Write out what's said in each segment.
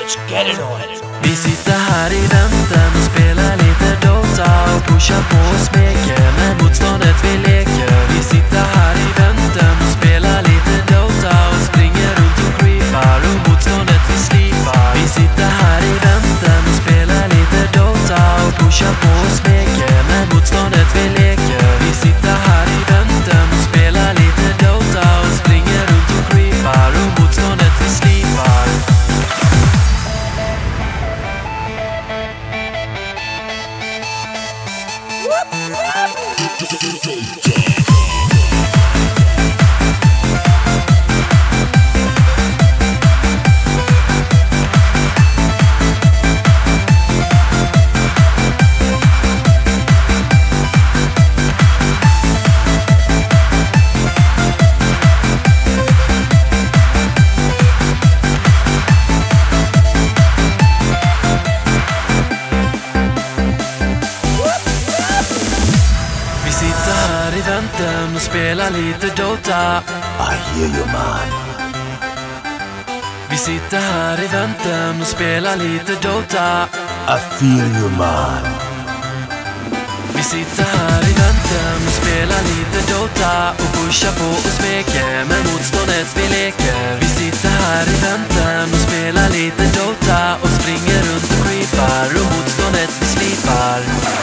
Let's get it on. Vi sitter här i väntan och spelar lite Dota och pushar på och smeker med motståndet vi leker. Vi sitter här i väntan och spelar lite Dota och springer runt och creepar och motståndet vi slipar. Vi sitter här i väntan och spelar lite Dota och pushar på och smeker med motståndet vi leker. Vi sitter här i väntan och spelar lite Dota och springer runt och creepar och motståndet vi slipar. Vi sitter här i väntan och spelar lite Dota. I hear you, man. Vi sitter här i väntan och spelar lite Dota. I feel you, man. Vi sitter här i väntan och spelar lite Dota och pushar på och smeker med motståndet vi leker. Vi sitter här i väntan och spelar lite Dota och springer runt och creepar och motståndet vi slipar.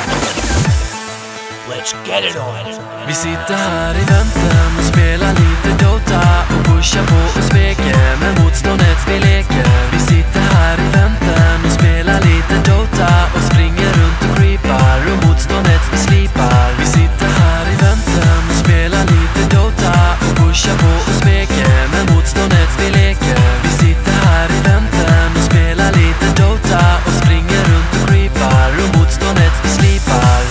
Let's get it on. Vi sitter här i väntan och spelar lite Dota och pushar på och smeker med motståndet vi leker. Vi sitter här i väntan och spelar lite Dota och springer runt och creepar och motståndet vi slipar. Vi sitter här i väntan och spelar lite Dota och pushar på och smeker med motståndet vi leker. Vi sitter här i väntan och spelar lite Dota och springer runt och creepar och motståndet vi slipar.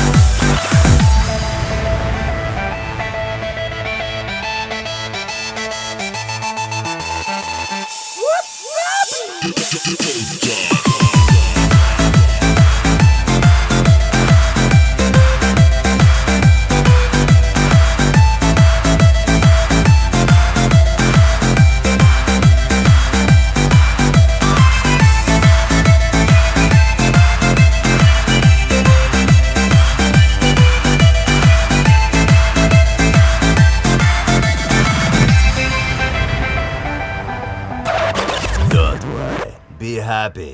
Don't worry. Be happy.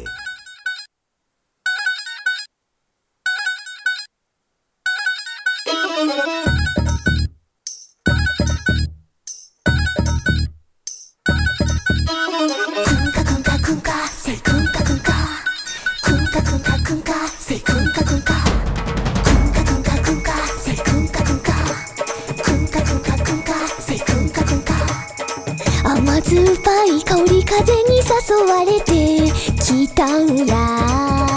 甘酸っぱい香り風に誘われて来たんや